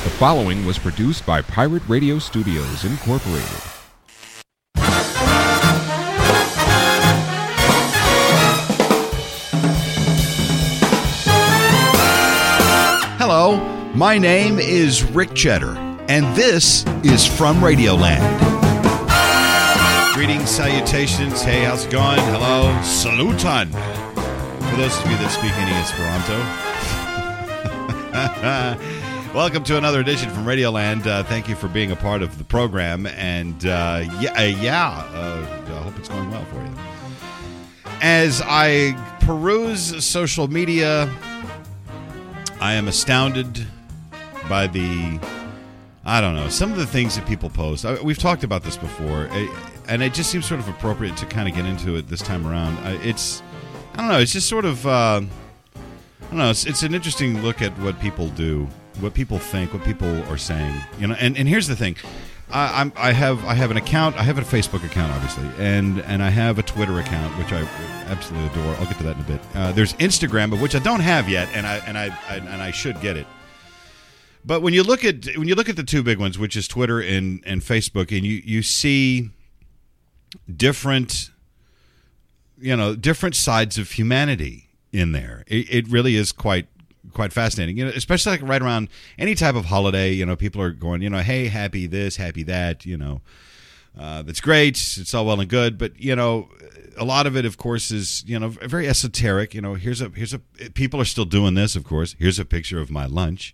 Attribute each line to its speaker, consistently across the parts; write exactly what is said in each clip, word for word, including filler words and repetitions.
Speaker 1: The following was produced by Pirate Radio Studios, Incorporated.
Speaker 2: Hello, my name is Rick Cheddar, and this is From Radioland. Greetings, salutations, hey, how's it going? Hello, salutan. For those of you that speak any Esperanto. Welcome to another edition from Radioland. Uh, thank you for being a part of the program, and uh, yeah, uh, yeah uh, I hope it's going well for you. As I peruse social media, I am astounded by the, I don't know, some of the things that people post. I, we've talked about this before, and it just seems sort of appropriate to kind of get into it this time around. It's, I don't know, it's just sort of, uh, I don't know, it's, it's an interesting look at what people do, what people think, what people are saying, you know. And, and here's the thing, I, I'm, I have I have an account, I have a Facebook account, obviously, and and I have a Twitter account, which I absolutely adore. I'll get to that in a bit. Uh, there's Instagram, but which I don't have yet, and I and I, I and I should get it. But when you look at when you look at the two big ones, which is Twitter and, and Facebook, and you, you see different, you know, different sides of humanity in there. It, it really is quite quite fascinating, you know, especially like right around any type of holiday. You know, people are going, you know, hey, happy this, happy that, you know, uh, that's great. It's all well and good, but you know, a lot of it, of course, is, you know, very esoteric. You know, here's a here's a people are still doing this, of course. Here's a picture of my lunch.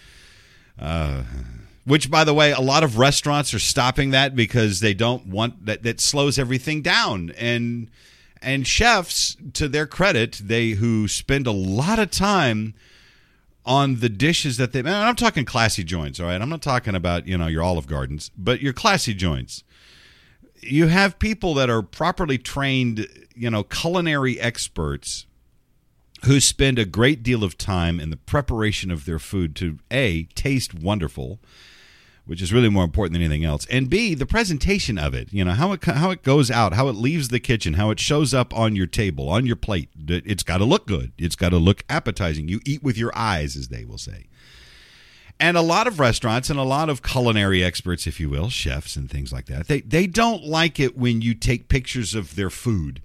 Speaker 2: Uh, which, by the way, a lot of restaurants are stopping that because they don't want that. That slows everything down. And and chefs, to their credit, they who spend a lot of time on the dishes that they. And I'm talking classy joints, all right. I'm not talking about, you know, your Olive Gardens, but your classy joints. You have people that are properly trained, you know, culinary experts who spend a great deal of time in the preparation of their food to, A, taste wonderful, which is really more important than anything else, and B, the presentation of it, you know, how it how it goes out, how it leaves the kitchen, how it shows up on your table, on your plate. It's got to look good. It's got to look appetizing. You eat with your eyes, as they will say. And a lot of restaurants and a lot of culinary experts, if you will, chefs and things like that, they, they don't like it when you take pictures of their food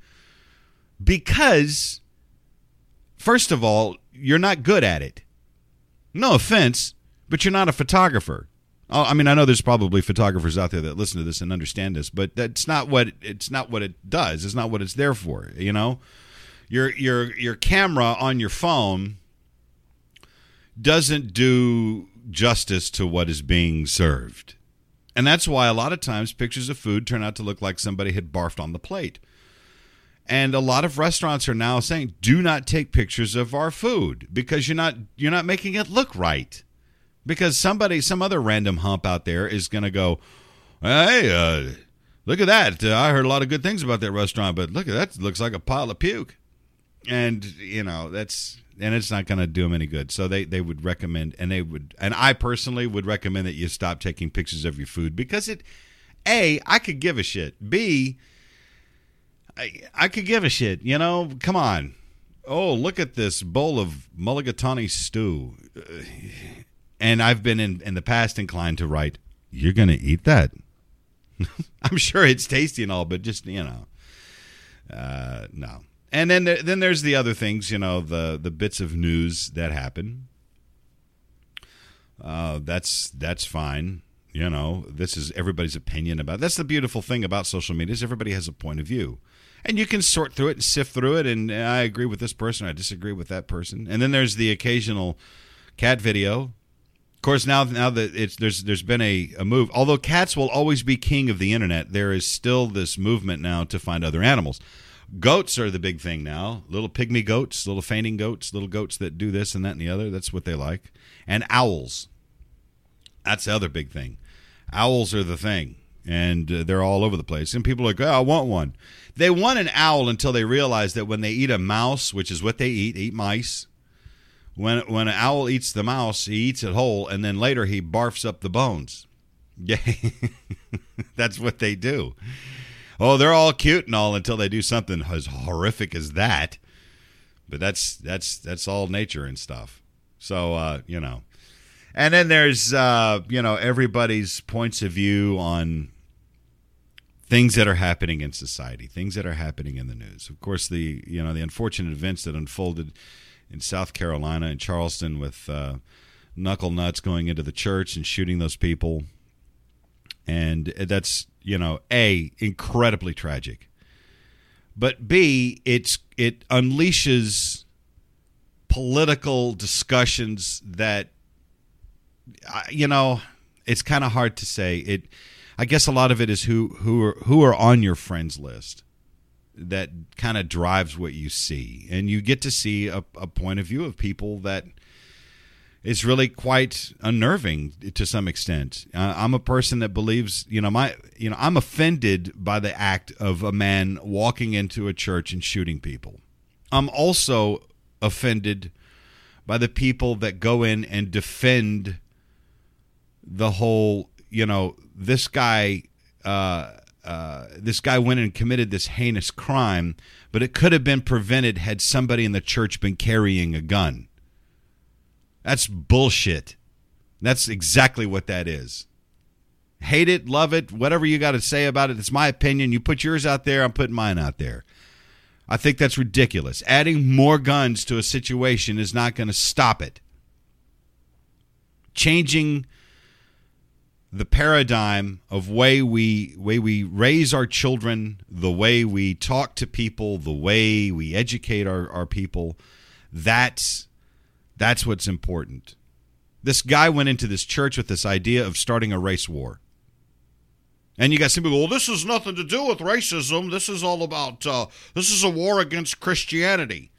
Speaker 2: because, first of all, you're not good at it. No offense, but you're not a photographer. Oh, I mean, I know there's probably photographers out there that listen to this and understand this, but that's not what it's not what it does. It's not what it's there for. You know, your your your camera on your phone doesn't do justice to what is being served, and that's why a lot of times pictures of food turn out to look like somebody had barfed on the plate. And a lot of restaurants are now saying, "Do not take pictures of our food because you're not you're not making it look right." Because somebody, some other random hump out there is going to go, hey, uh, look at that. Uh, I heard a lot of good things about that restaurant, but look at that. It looks like a pile of puke. And, you know, that's, and it's not going to do them any good. So they, they would recommend, and they would, and I personally would recommend that you stop taking pictures of your food because it, A, I could give a shit. B, I, I could give a shit. You know, come on. Oh, look at this bowl of mulligatawny stew. Uh, And I've been in, in the past inclined to write, you're going to eat that? I'm sure it's tasty and all, but just, you know, uh, no. And then there, then there's the other things, you know, the, the bits of news that happen. Uh, that's that's fine. You know, this is everybody's opinion about it. That's the beautiful thing about social media is everybody has a point of view. And you can sort through it and sift through it, and I agree with this person, I disagree with that person. And then there's the occasional cat video. Of course, now now that it's there's there's been a, a move, although cats will always be king of the internet, there is still this movement now to find other animals. Goats are the big thing now. Little pygmy goats, little fainting goats, little goats that do this and that and the other. That's what they like. And owls. That's the other big thing. Owls are the thing. And uh, they're all over the place. And people are like, oh, I want one. They want an owl until they realize that when they eat a mouse, which is what they eat, eat mice. When when an owl eats the mouse, he eats it whole, and then later he barfs up the bones. Yeah, that's what they do. Oh, they're all cute and all until they do something as horrific as that. But that's that's that's all nature and stuff. So uh, you know, And then there's, uh, you know, everybody's points of view on things that are happening in society, things that are happening in the news. Of course, the, you know, the unfortunate events that unfolded in South Carolina and Charleston with uh, knuckle nuts going into the church and shooting those people. And that's, you know, A, incredibly tragic. But B, it's it unleashes political discussions that, you know, it's kind of hard to say. It, I guess a lot of it is who who are who are on your friends list that kind of drives what you see, and you get to see a, a point of view of people that is really quite unnerving to some extent. Uh, I'm a person that believes, you know, my, you know, I'm offended by the act of a man walking into a church and shooting people. I'm also offended by the people that go in and defend the whole, you know, this guy, uh, uh, this guy went and committed this heinous crime, but it could have been prevented had somebody in the church been carrying a gun. That's bullshit. That's exactly what that is. Hate it, love it, whatever you got to say about it. It's my opinion. You put yours out there, I'm putting mine out there. I think that's ridiculous. Adding more guns to a situation is not going to stop it. Changing the paradigm of way we way we raise our children, the way we talk to people, the way we educate our, our people, that's That's what's important. This guy went into this church with this idea of starting a race war. And you got some people, well, this has nothing to do with racism. This is all about, uh, this is a war against Christianity.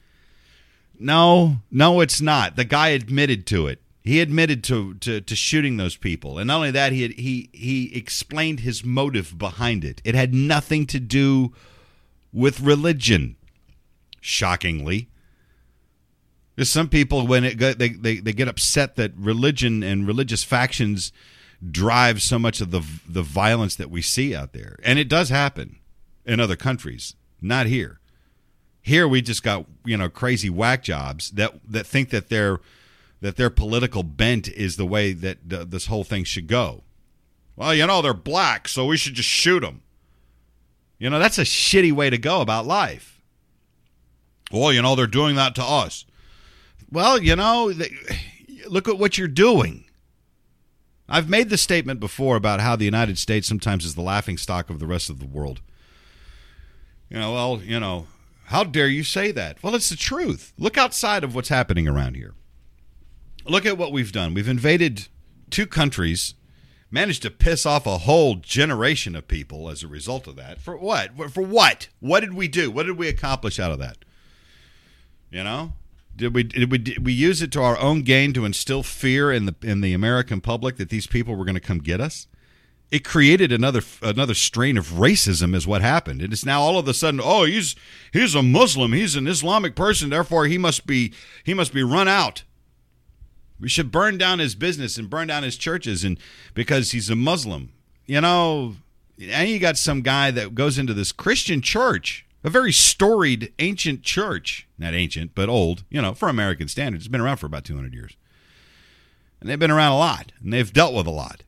Speaker 2: No, no, it's not. The guy admitted to it. He admitted to, to, to shooting those people. And not only that, he, had, he, he explained his motive behind it. It had nothing to do with religion, shockingly. There's some people, when it they, they they get upset that religion and religious factions drive so much of the the violence that we see out there, and it does happen in other countries, not here. Here we just got, you know, crazy whack jobs that that think that their that their political bent is the way that the, this whole thing should go. Well, you know, they're black, so we should just shoot them. You know, that's a shitty way to go about life. Well, you know, they're doing that to us. Well, you know, they, look at what you're doing. I've made the statement before about how the United States sometimes is the laughingstock of the rest of the world. You know, well, you know, how dare you say that? Well, it's the truth. Look outside of what's happening around here. Look at what we've done. We've invaded two countries, managed to piss off a whole generation of people as a result of that. For what? For what? What did we do? What did we accomplish out of that? You know? Did we did we did we use it to our own gain to instill fear in the in the American public that these people were going to come get us? It created another another strain of racism is what happened. And it's now all of a sudden, oh, he's he's a Muslim, he's an Islamic person, therefore he must be he must be run out. We should burn down his business and burn down his churches and because he's a Muslim. You know, and you got some guy that goes into this Christian church, a very storied, ancient church. Not ancient, but old, you know, for American standards. It's been around for about two hundred years. And they've been around a lot, and they've dealt with a lot.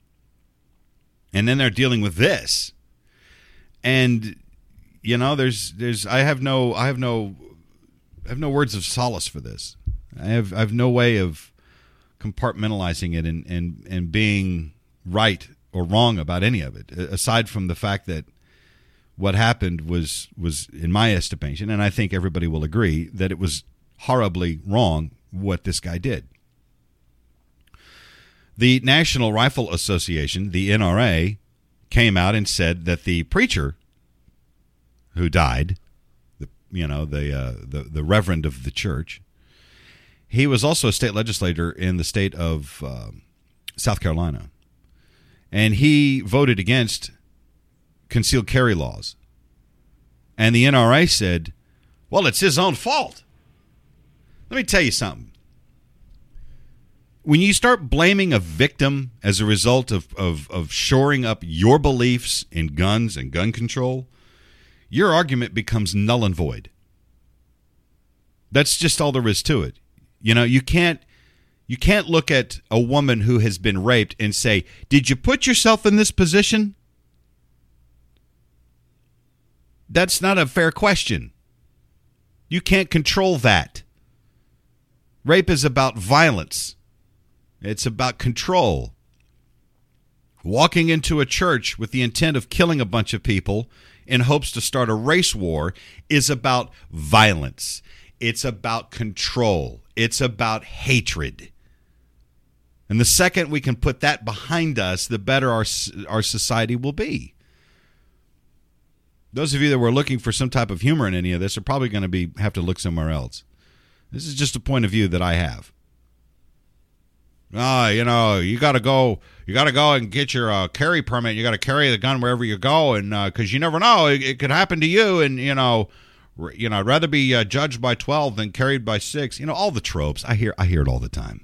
Speaker 2: And then they're dealing with this. And, you know, there's, there's, I have no, I have no, I have no words of solace for this. I have, I have no way of compartmentalizing it and, and, and being right or wrong about any of it, aside from the fact that what happened was, was, in my estimation, and I think everybody will agree, that it was horribly wrong what this guy did. The National Rifle Association, the N R A, came out and said that the preacher who died, the, you know, the, uh, the the reverend of the church, he was also a state legislator in the state of um, South Carolina, and he voted against concealed carry laws. And the N R A said, well, it's his own fault. Let me tell you something. When you start blaming a victim as a result of, of, of shoring up your beliefs in guns and gun control, your argument becomes null and void. That's just all there is to it. You know, you can't You can't look at a woman who has been raped and say, did you put yourself in this position? That's not a fair question. You can't control that. Rape is about violence. It's about control. Walking into a church with the intent of killing a bunch of people in hopes to start a race war is about violence. It's about control. It's about hatred. And the second we can put that behind us, the better our our society will be. Those of you that were looking for some type of humor in any of this are probably going to be have to look somewhere else. This is just a point of view that I have. Ah, you know, you got to go. You got to go and get your uh, carry permit. You got to carry the gun wherever you go, and because uh, you never know, it, it could happen to you. And you know, r- you know, I'd rather be uh, judged by twelve than carried by six. You know, all the tropes. I hear. I hear it all the time.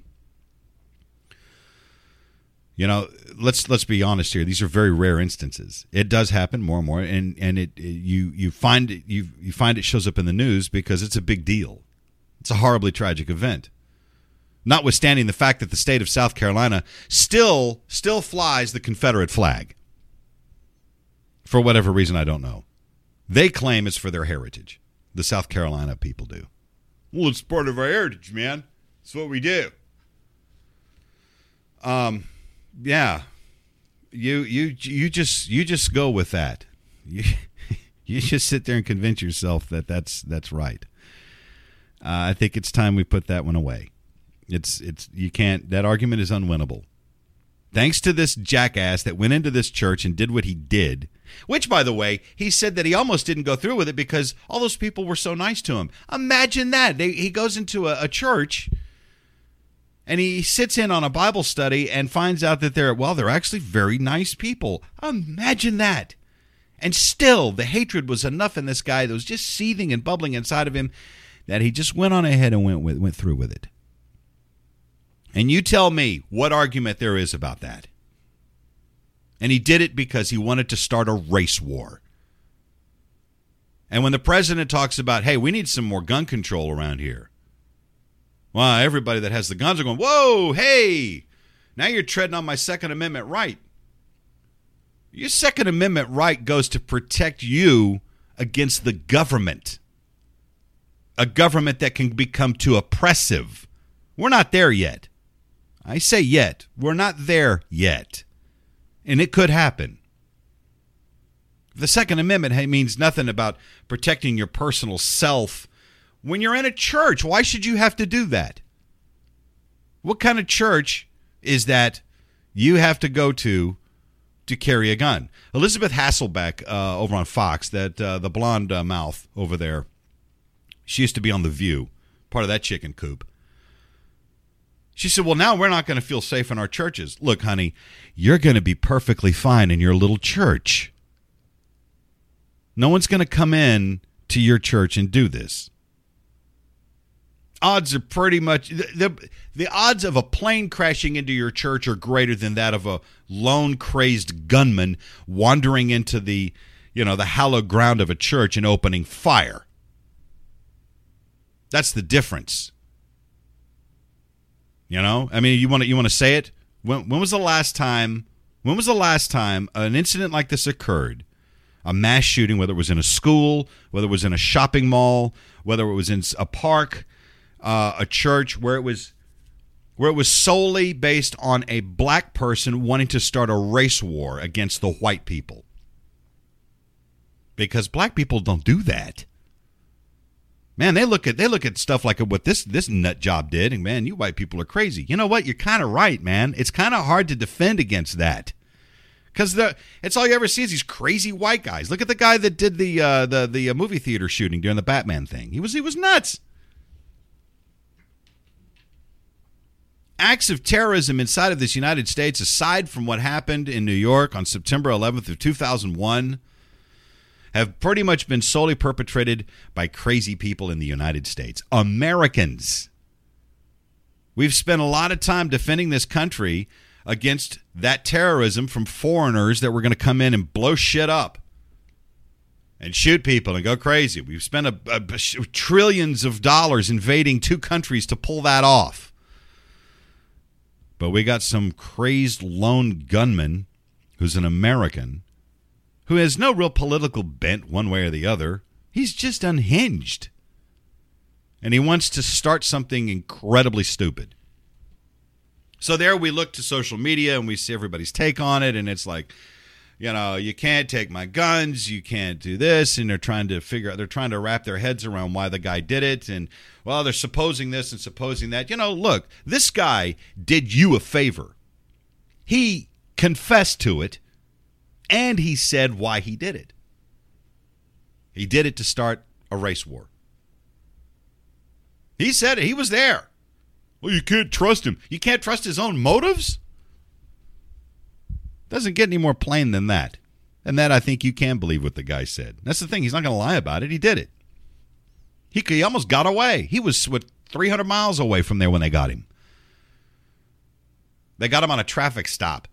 Speaker 2: You know, let's let's be honest here. These are very rare instances. It does happen more and more, and and it, it you you find it you you find it shows up in the news because it's a big deal. It's a horribly tragic event. Notwithstanding the fact that the state of South Carolina still still flies the Confederate flag. For whatever reason, I don't know. They claim it's for their heritage. The South Carolina people do. Well, it's part of our heritage, man. It's what we do. Um, yeah. You you you just you just go with that. You you just sit there and convince yourself that that's that's right. Uh, I think it's time we put that one away. It's it's you can't. That argument is unwinnable. Thanks to this jackass that went into this church and did what he did, which, by the way, he said that he almost didn't go through with it because all those people were so nice to him. Imagine that. They, he goes into a, a church and he sits in on a Bible study and finds out that they're, well, they're actually very nice people. Imagine that. And still, the hatred was enough in this guy that was just seething and bubbling inside of him that he just went on ahead and went with, went through with it. And you tell me what argument there is about that. And he did it because he wanted to start a race war. And when the president talks about, hey, we need some more gun control around here. Well, everybody that has the guns are going, whoa, hey, now you're treading on my Second Amendment right. Your Second Amendment right goes to protect you against the government. A government that can become too oppressive. We're not there yet. I say yet. We're not there yet. And it could happen. The Second Amendment means nothing about protecting your personal self. When you're in a church, why should you have to do that? What kind of church is that you have to go to to carry a gun? Elizabeth Hasselbeck uh, over on Fox, that uh, the blonde uh, mouth over there, she used to be on The View, part of that chicken coop. She said, well, now we're not going to feel safe in our churches. Look, honey, you're going to be perfectly fine in your little church. No one's going to come in to your church and do this. Odds are pretty much, the, the, the odds of a plane crashing into your church are greater than that of a lone crazed gunman wandering into the, you know, the hallowed ground of a church and opening fire. That's the difference. You know, I mean, you want to you want to say it? When when was the last time? When was the last time an incident like this occurred? A mass shooting, whether it was in a school, whether it was in a shopping mall, whether it was in a park, uh, a church, where it was where it was solely based on a black person wanting to start a race war against the white people. Because black people don't do that. Man, they look at they look at stuff like what this this nut job did, and man, you white people are crazy. You know what? You're kind of right, man. It's kind of hard to defend against that, because the it's all you ever see is these crazy white guys. Look at the guy that did the uh, the the uh, movie theater shooting during the Batman thing. He was he was nuts. Acts of terrorism inside of this United States, aside from what happened in New York on September eleventh of two thousand one. Have pretty much been solely perpetrated by crazy people in the United States. Americans. We've spent a lot of time defending this country against that terrorism from foreigners that were going to come in and blow shit up and shoot people and go crazy. We've spent a, a, trillions of dollars invading two countries to pull that off. But we got some crazed lone gunman who's an American who has no real political bent one way or the other. He's just unhinged. And he wants to start something incredibly stupid. So there we look to social media and we see everybody's take on it, and it's like, you know, you can't take my guns, you can't do this, and they're trying to figure out, they're trying to wrap their heads around why the guy did it, and, well, they're supposing this and supposing that. You know, look, this guy did you a favor. He confessed to it, and he said why he did it. He did it to start a race war. He said it. He was there. Well, you can't trust him. You can't trust his own motives? Doesn't get any more plain than that. And that I think you can believe what the guy said. That's the thing. He's not going to lie about it. He did it. He, he almost got away. He was, what, three hundred miles away from there when they got him. They got him on a traffic stop.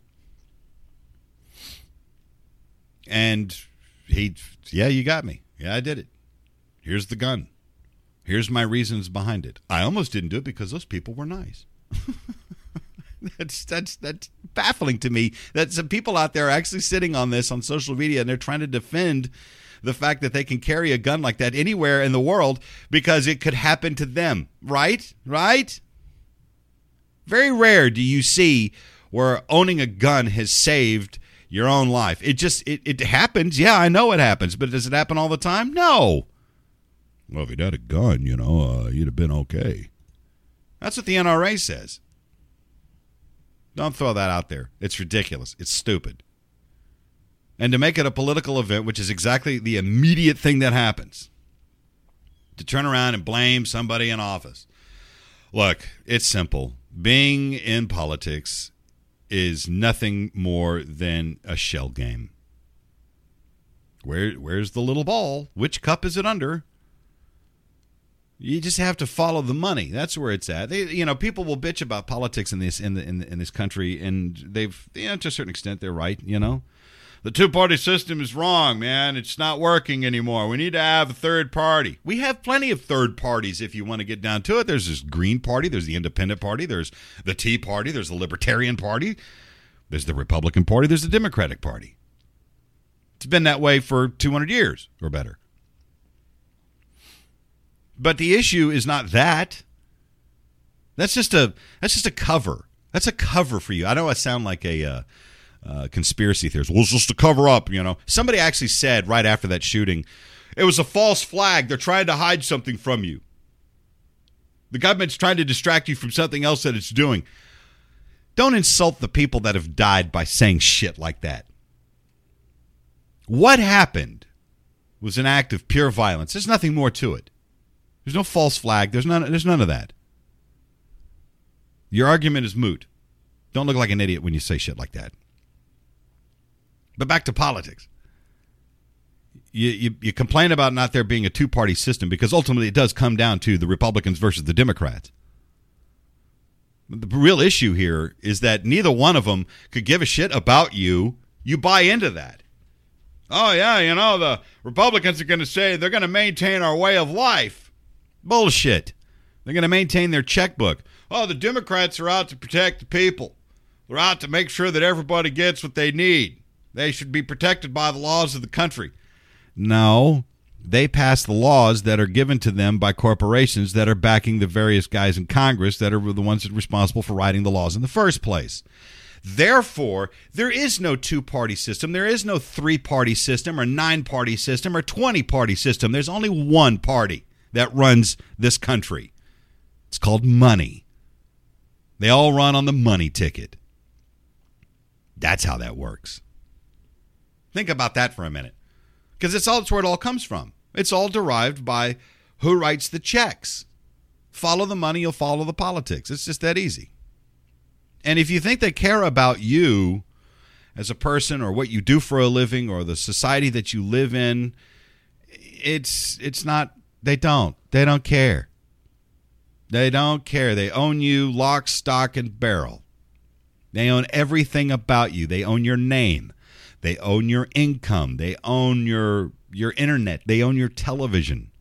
Speaker 2: And he, yeah, you got me. Yeah, I did it. Here's the gun. Here's my reasons behind it. I almost didn't do it because those people were nice. that's that's that's baffling to me that some people out there are actually sitting on this on social media and they're trying to defend the fact that they can carry a gun like that anywhere in the world because it could happen to them. Right? Right? Very rare do you see where owning a gun has saved your own life. It just, it, it happens. Yeah, I know it happens, but does it happen all the time? No. Well, if he'd had a gun, you know, uh, you'd have been okay. That's what the N R A says. Don't throw that out there. It's ridiculous. It's stupid. And to make it a political event, which is exactly the immediate thing that happens, to turn around and blame somebody in office. Look, it's simple. Being in politics is nothing more than a shell game. Where, where's the little ball? Which cup is it under? You just have to follow the money. That's where it's at. They, you know, people will bitch about politics in this in the, in, the, in this country, and they've, you know, to a certain extent, they're right. You know, the two-party system is wrong, man. It's not working anymore. We need to have a third party. We have plenty of third parties if you want to get down to it. There's this Green Party. There's the Independent Party. There's the Tea Party. There's the Libertarian Party. There's the Republican Party. There's the Democratic Party. It's been that way for two hundred years or better. But the issue is not that. That's just a that's just a cover. That's a cover for you. I know I sound like a uh, uh, conspiracy theorist. Well, it's just a cover up, you know. Somebody actually said right after that shooting, it was a false flag. They're trying to hide something from you. The government's trying to distract you from something else that it's doing. Don't insult the people that have died by saying shit like that. What happened was an act of pure violence. There's nothing more to it. There's no false flag. There's none, there's none of that. Your argument is moot. Don't look like an idiot when you say shit like that. But back to politics. You, you, you complain about not there being a two-party system because ultimately it does come down to the Republicans versus the Democrats. The real issue here is that neither one of them could give a shit about you. You buy into that. Oh, yeah, you know, the Republicans are going to say they're going to maintain our way of life. Bullshit. They're going to maintain their checkbook. Oh, the Democrats are out to protect the people. They're out to make sure that everybody gets what they need. They should be protected by the laws of the country. No, they pass the laws that are given to them by corporations that are backing the various guys in Congress that are the ones that are responsible for writing the laws in the first place. Therefore, there is no two-party system. There is no three-party system or nine-party system or twenty-party system. There's only one party that runs this country. It's called money. They all run on the money ticket. That's how that works. Think about that for a minute. Because it's all it's where it all comes from. It's all derived by who writes the checks. Follow the money, you'll follow the politics. It's just that easy. And if you think they care about you as a person or what you do for a living or the society that you live in, it's it's not. They don't. They don't care. They don't care. They own you lock, stock, and barrel. They own everything about you. They own your name. They own your income. They own your your internet. They own your television.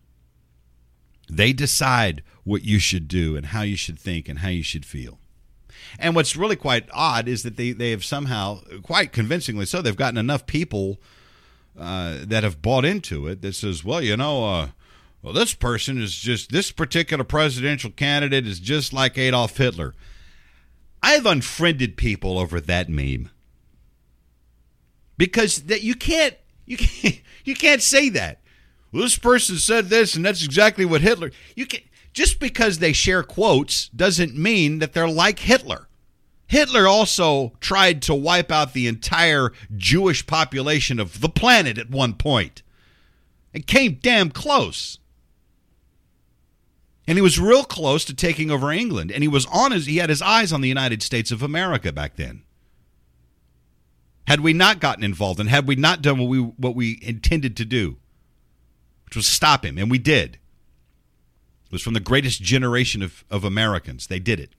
Speaker 2: They decide what you should do and how you should think and how you should feel. And what's really quite odd is that they, they have somehow, quite convincingly so, they've gotten enough people uh, that have bought into it that says, well, you know, uh, well, this person is just, this particular presidential candidate is just like Adolf Hitler. I've unfriended people over that meme. Because that you can't, you can't, you can't say that. Well, this person said this, and that's exactly what Hitler. You can just because they share quotes doesn't mean that they're like Hitler. Hitler also tried to wipe out the entire Jewish population of the planet at one point. It came damn close. And he was real close to taking over England, and he was on his he had his eyes on the United States of America back then. Had we not gotten involved and had we not done what we what we intended to do, which was stop him, and we did. It was from the greatest generation of, of Americans. They did it.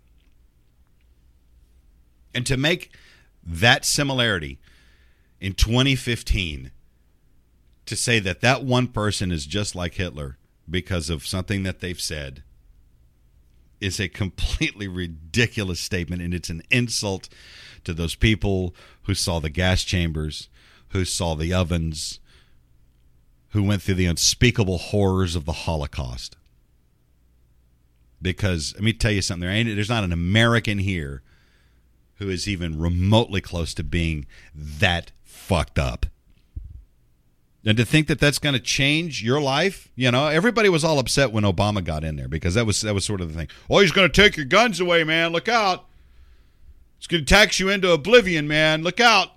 Speaker 2: And to make that similarity in twenty fifteen, to say that that one person is just like Hitler because of something that they've said, is a completely ridiculous statement, and it's an insult to those people who saw the gas chambers, who saw the ovens, who went through the unspeakable horrors of the Holocaust. Because, let me tell you something, there ain't, there's not an American here who is even remotely close to being that fucked up. And to think that that's going to change your life, you know, everybody was all upset when Obama got in there because that was that was sort of the thing. Oh, he's going to take your guns away, man. Look out. He's going to tax you into oblivion, man. Look out.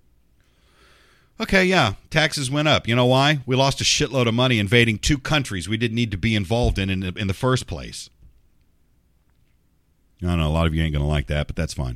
Speaker 2: Okay, yeah, taxes went up. You know why? We lost a shitload of money invading two countries we didn't need to be involved in in the, in the first place. I don't know, a lot of you ain't going to like that, but that's fine.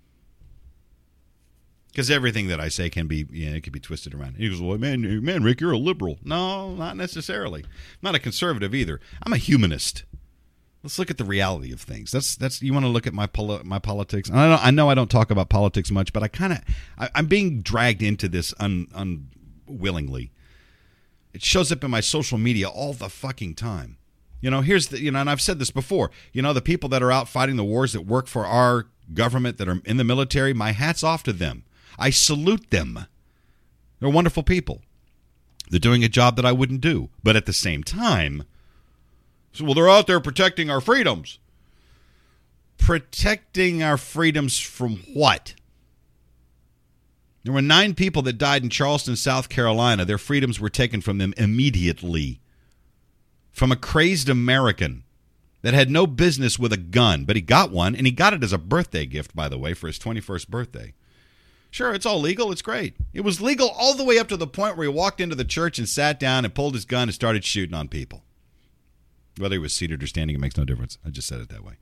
Speaker 2: Because everything that I say can be, you know, it can be twisted around. He goes, well, man, man, Rick, you're a liberal. No, not necessarily. I'm not a conservative either. I'm a humanist. Let's look at the reality of things. That's that's. You want to look at my poli- my politics. And I, don't, I know I don't talk about politics much, but I kind of I'm being dragged into this un, unwillingly. It shows up in my social media all the fucking time. You know, here's the you know, and I've said this before. You know, the people that are out fighting the wars that work for our government that are in the military. My hat's off to them. I salute them. They're wonderful people. They're doing a job that I wouldn't do, but at the same time. So, well, they're out there protecting our freedoms. Protecting our freedoms from what? There were nine people that died in Charleston, South Carolina. Their freedoms were taken from them immediately. From a crazed American that had no business with a gun, but he got one, and he got it as a birthday gift, by the way, for his twenty-first birthday. Sure, it's all legal. It's great. It was legal all the way up to the point where he walked into the church and sat down and pulled his gun and started shooting on people. Whether he was seated or standing, it makes no difference. I just said it that way.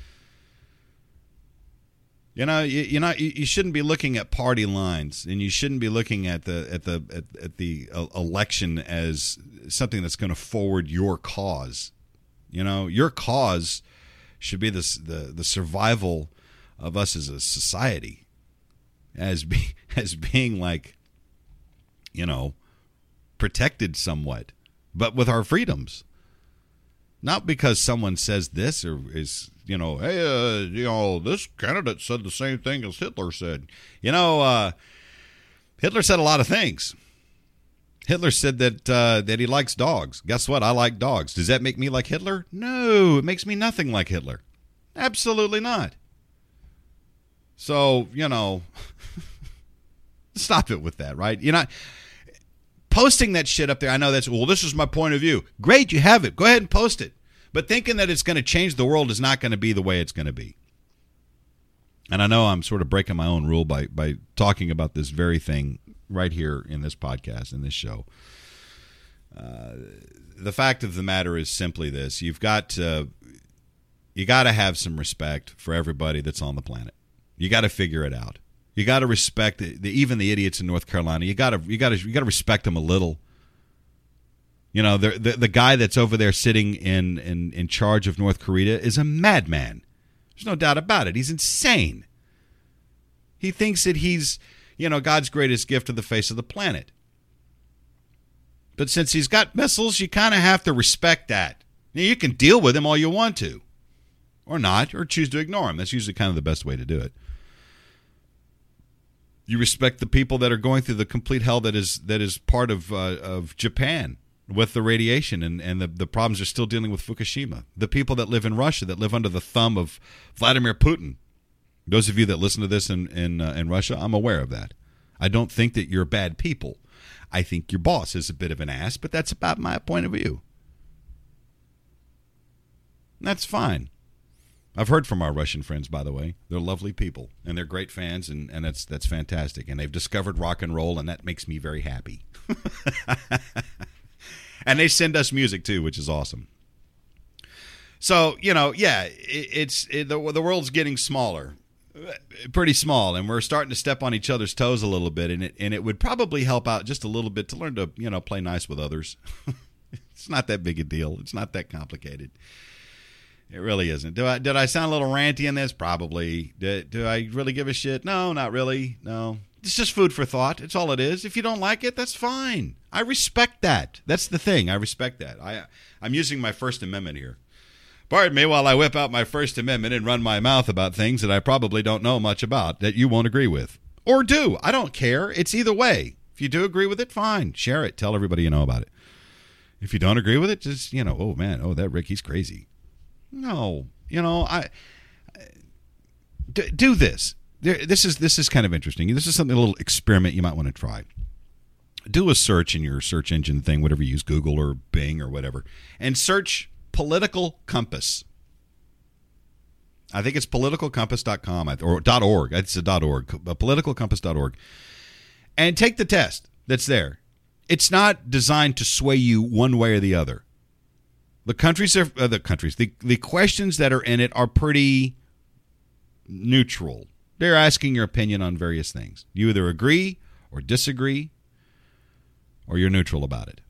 Speaker 2: You know, you, you know, you, you shouldn't be looking at party lines, and you shouldn't be looking at the at the at, at the uh, election as something that's going to forward your cause. You know, your cause should be this, the the survival of us as a society, as be, as being like, you know, protected somewhat, but with our freedoms. Not because someone says this or is, you know, hey, uh, you know, this candidate said the same thing as Hitler said. You know, uh, Hitler said a lot of things. Hitler said that uh, that he likes dogs. Guess what? I like dogs. Does that make me like Hitler? No, it makes me nothing like Hitler. Absolutely not. So, you know, stop it with that, right? You're not posting that shit up there. I know that's, well, this is my point of view. Great, you have it. Go ahead and post it. But thinking that it's going to change the world is not going to be the way it's going to be. And I know I'm sort of breaking my own rule by, by talking about this very thing right here in this podcast, in this show. Uh, the fact of the matter is simply this. You've got to, you got to have some respect for everybody that's on the planet. You got to figure it out. You got to respect the, the, even the idiots in North Carolina. You got to you got to you got to respect them a little. You know, the, the the guy that's over there sitting in, in in charge of North Korea is a madman. There's no doubt about it. He's insane. He thinks that he's, you know, God's greatest gift to the face of the planet. But since he's got missiles, you kind of have to respect that. Now, you can deal with him all you want to. or not, or choose to ignore them. That's usually kind of the best way to do it. You respect the people that are going through the complete hell that is that is part of uh, of Japan with the radiation and, and the, the problems they're still dealing with Fukushima. The people that live in Russia, that live under the thumb of Vladimir Putin. Those of you that listen to this in, in, uh, in Russia, I'm aware of that. I don't think that you're bad people. I think your boss is a bit of an ass, but that's about my point of view. That's fine. I've heard from our Russian friends, by the way. They're lovely people, and they're great fans, and, and that's that's fantastic. And they've discovered rock and roll, and that makes me very happy. And they send us music, too, which is awesome. So, you know, yeah, it, it's it, the, the world's getting smaller, pretty small, and we're starting to step on each other's toes a little bit, and it, and it would probably help out just a little bit to learn to, you know, play nice with others. It's not that big a deal. It's not that complicated. It really isn't. Do I did I sound a little ranty in this? Probably. Do, do I really give a shit? No, not really. No. It's just food for thought. It's all it is. If you don't like it, that's fine. I respect that. That's the thing. I respect that. I, I'm using my First Amendment here. Pardon me while I whip out my First Amendment and run my mouth about things that I probably don't know much about that you won't agree with. Or do. I don't care. It's either way. If you do agree with it, fine. Share it. Tell everybody you know about it. If you don't agree with it, just, you know, oh, man, oh, that Rick, he's crazy. No. You know, I do, do this. This is this is kind of interesting. This is something, a little experiment you might want to try. Do a search in your search engine thing, whatever you use, Google or Bing or whatever, and search Political Compass. I think it's political compass dot com or .org. It's a .org, political compass dot org. And take the test that's there. It's not designed to sway you one way or the other. The countries are uh, the countries. The the questions that are in it are pretty neutral. They're asking your opinion on various things. You either agree or disagree, or you're neutral about it.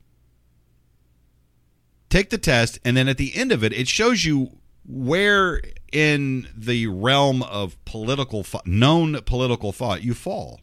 Speaker 2: Take the test, and then at the end of it, it shows you where in the realm of political thought, known political thought you fall.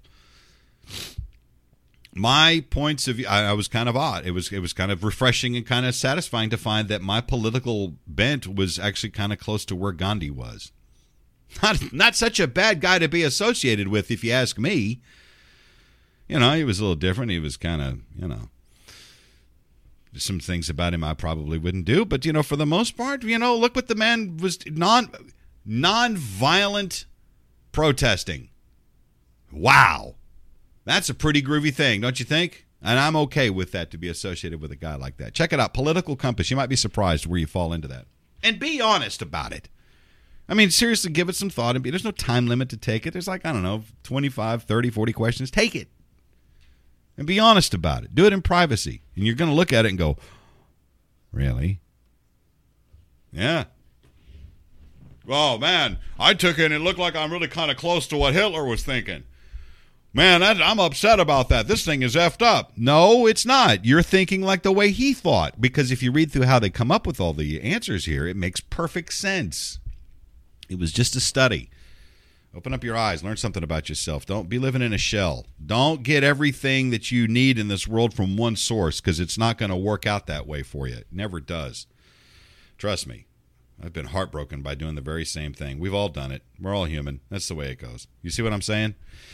Speaker 2: My points of view, I, I was kind of odd. It was it was kind of refreshing and kind of satisfying to find that my political bent was actually kind of close to where Gandhi was. Not not such a bad guy to be associated with, if you ask me. You know, he was a little different. He was kind of, you know, there's some things about him I probably wouldn't do. But, you know, for the most part, you know, look what the man was, non, non-violent protesting. Wow. That's a pretty groovy thing, don't you think? And I'm okay with that, to be associated with a guy like that. Check it out, Political Compass. You might be surprised where you fall into that. And be honest about it. I mean, seriously, give it some thought. And be, there's no time limit to take it. There's like, I don't know, twenty-five, thirty, forty questions. Take it. And be honest about it. Do it in privacy. And you're going to look at it and go, really? Yeah. Oh, man, I took it and it looked like I'm really kind of close to what Hitler was thinking. Man, that, I'm upset about that. This thing is effed up. No, it's not. You're thinking like the way he thought. Because if you read through how they come up with all the answers here, it makes perfect sense. It was just a study. Open up your eyes. Learn something about yourself. Don't be living in a shell. Don't get everything that you need in this world from one source, because it's not going to work out that way for you. It never does. Trust me. I've been heartbroken by doing the very same thing. We've all done it. We're all human. That's the way it goes. You see what I'm saying?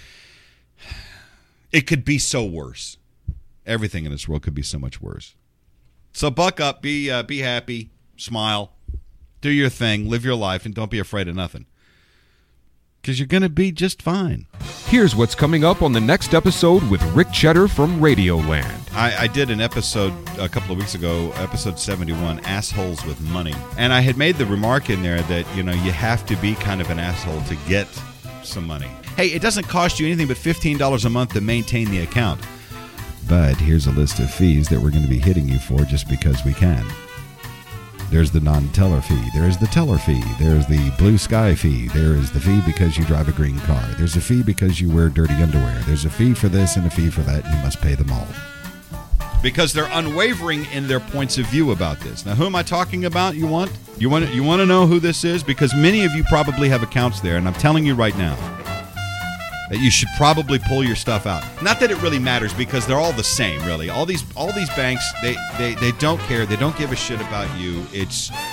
Speaker 2: It could be so worse. Everything in this world could be so much worse. So buck up. Be uh, be happy. Smile. Do your thing. Live your life. And don't be afraid of nothing. Because you're going to be just fine.
Speaker 1: Here's what's coming up on the next episode with Rick Cheddar from Radioland.
Speaker 2: I, I did an episode a couple of weeks ago, episode seventy-one, Assholes with Money. And I had made the remark in there that, you know, you have to be kind of an asshole to get some money. Hey, it doesn't cost you anything but fifteen dollars a month to maintain the account. But here's a list of fees that we're going to be hitting you for just because we can. There's the non-teller fee. There's the teller fee. There's the blue sky fee. There is the fee because you drive a green car. There's a fee because you wear dirty underwear. There's a fee for this and a fee for that. You must pay them all. Because they're unwavering in their points of view about this. Now, who am I talking about? You want? You want? You want to know who this is? Because many of you probably have accounts there, and I'm telling you right now that you should probably pull your stuff out. Not that it really matters, because they're all the same, really. All these all these banks, they, they, they don't care. They don't give a shit about you. It's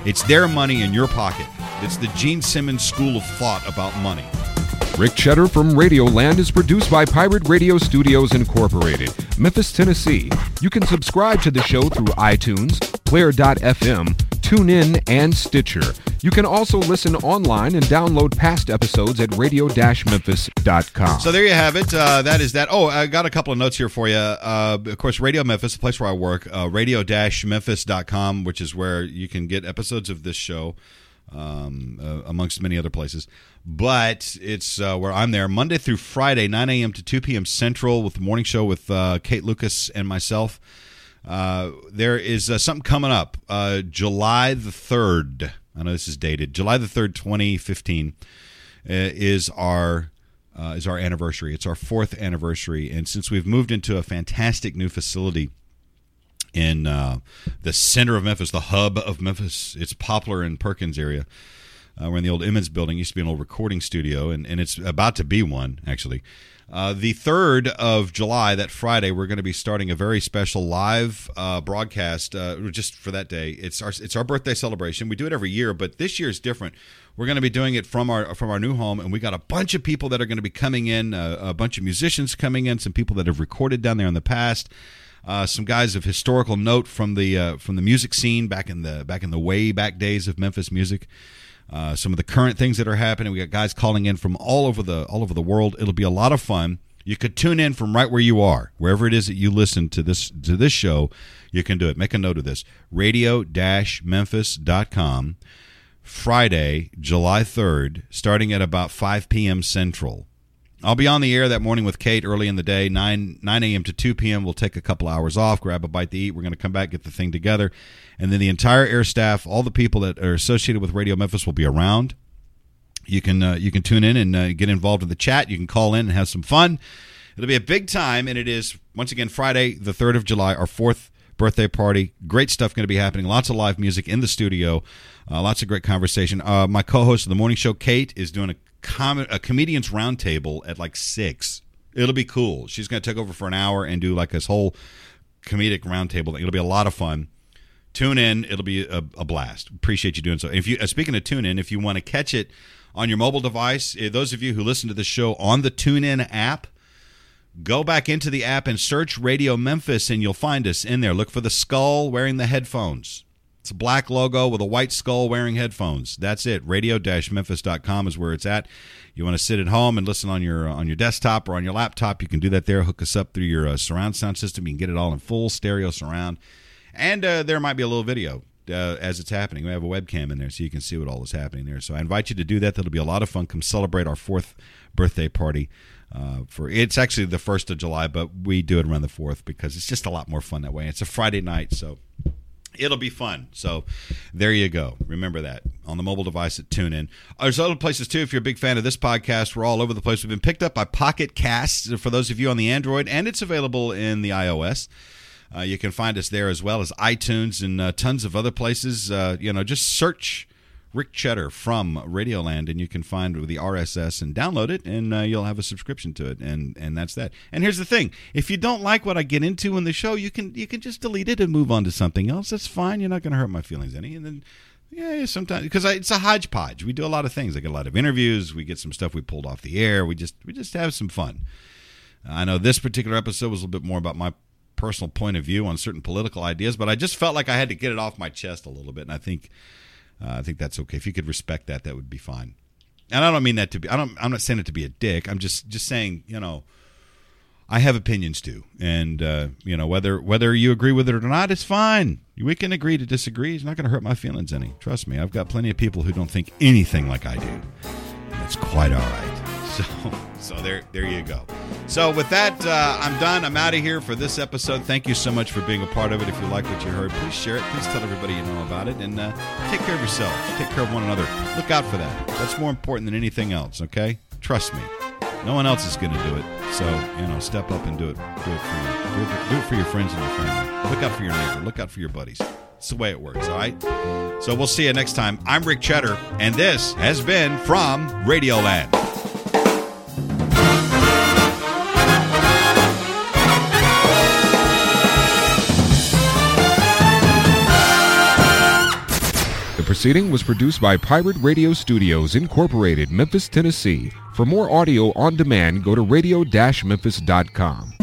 Speaker 2: It's their money in your pocket. It's the Gene Simmons School of Thought about money.
Speaker 1: Rick Cheddar from Radioland is produced by Pirate Radio Studios Incorporated, Memphis, Tennessee. You can subscribe to the show through iTunes, Player dot f m, TuneIn, and Stitcher. You can also listen online and download past episodes at radio dash memphis dot com.
Speaker 2: So there you have it. Uh, that is that. Oh, I got a couple of notes here for you. Uh, of course, Radio Memphis, the place where I work, uh, radio dash memphis dot com, which is where you can get episodes of this show, um, uh, amongst many other places. But it's uh, where I'm there Monday through Friday, nine a.m. to two p.m. Central, with the morning show with uh, Kate Lucas and myself. Uh, there is uh, something coming up uh, July the third. I know this is dated. July the third, twenty fifteen uh, is our uh, is our anniversary. It's our fourth anniversary, and since we've moved into a fantastic new facility in uh, the center of Memphis, the hub of Memphis, it's Poplar and Perkins area. Uh, we're in the old Emmons building. It used to be an old recording studio, and, and it's about to be one, actually. Uh, the third of July, that Friday, we're going to be starting a very special live uh, broadcast uh, just for that day. It's our it's our birthday celebration. We do it every year, but this year is different. We're going to be doing it from our from our new home, and we got a bunch of people that are going to be coming in, uh, a bunch of musicians coming in, some people that have recorded down there in the past. Uh, some guys of historical note from the uh, from the music scene back in the back in the way back days of Memphis music. Uh, some of the current things that are happening. We got guys calling in from all over the all over the world. It'll be a lot of fun. You could tune in from right where you are, wherever it is that you listen to this to this show. You can do it. Make a note of this: radio dash memphis dot com. Friday, July third, starting at about five p.m. Central. I'll be on the air that morning with Kate early in the day, nine a.m. to two p.m. We'll take a couple hours off, grab a bite to eat. We're going to come back, get the thing together. And then the entire air staff, all the people that are associated with Radio Memphis will be around. You can uh, you can tune in and uh, get involved in the chat. You can call in and have some fun. It'll be a big time, and it is, once again, Friday, the third of July, our fourth birthday party. Great stuff going to be happening. Lots of live music in the studio. Uh, lots of great conversation. Uh, my co-host of the morning show, Kate, is doing a Com- a comedian's roundtable at like six. It'll be cool. She's going to take over for an hour and do like this whole comedic roundtable thing. It'll be a lot of fun. Tune in. It'll be a, a blast. Appreciate you doing so. If you, uh, speaking of tune in, if you want to catch it on your mobile device, uh, those of you who listen to the show on the TuneIn app, go back into the app and search Radio Memphis, and you'll find us in there. Look for the skull wearing the headphones. It's a black logo with a white skull wearing headphones. That's it. radio dash memphis dot com is where it's at. You want to sit at home and listen on your on your desktop or on your laptop, you can do that there. Hook us up through your uh, surround sound system. You can get it all in full stereo surround. And uh, there might be a little video uh, as it's happening. We have a webcam in there so you can see what all is happening there. So I invite you to do that. That'll be a lot of fun. Come celebrate our fourth birthday party. Uh, for it's actually the first of July, but we do it around the fourth because it's just a lot more fun that way. It's a Friday night, so it'll be fun. So there you go. Remember that on the mobile device at TuneIn. There's other places, too. If you're a big fan of this podcast, we're all over the place. We've been picked up by Pocket Casts for those of you on the Android, and it's available in the iOS. Uh, you can find us there as well as iTunes and uh, tons of other places. Uh, you know, just search Rick Cheddar from Radioland, and you can find the R S S and download it, and uh, you'll have a subscription to it, and and that's that. And here's the thing: if you don't like what I get into in the show, you can you can just delete it and move on to something else. That's fine. You're not going to hurt my feelings any. And then, yeah, sometimes because it's a hodgepodge. We do a lot of things. I get a lot of interviews. We get some stuff we pulled off the air. We just we just have some fun. I know this particular episode was a little bit more about my personal point of view on certain political ideas, but I just felt like I had to get it off my chest a little bit, and I think. Uh, I think that's okay. If you could respect that, that would be fine. And I don't mean that to be. I don't. I'm not saying it to be a dick. I'm just just saying. You know, I have opinions too, and uh, you know whether whether you agree with it or not, it's fine. We can agree to disagree. It's not going to hurt my feelings any. Trust me. I've got plenty of people who don't think anything like I do. That's quite all right. So so there there you go. So with that, uh, I'm done. I'm out of here for this episode. Thank you so much for being a part of it. If you like what you heard, please share it. Please tell everybody you know about it. And uh, take care of yourselves. Take care of one another. Look out for that. That's more important than anything else, okay? Trust me. No one else is going to do it. So, you know, step up and do it. Do it for you. Do it, do it for your friends and your family. Look out for your neighbor. Look out for your buddies. It's the way it works, all right? So we'll see you next time. I'm Rick Cheddar, and this has been from Radioland.
Speaker 1: proceeding was produced by Pirate Radio Studios, Incorporated, Memphis, Tennessee. For more audio on demand, go to radio dash memphis dot com.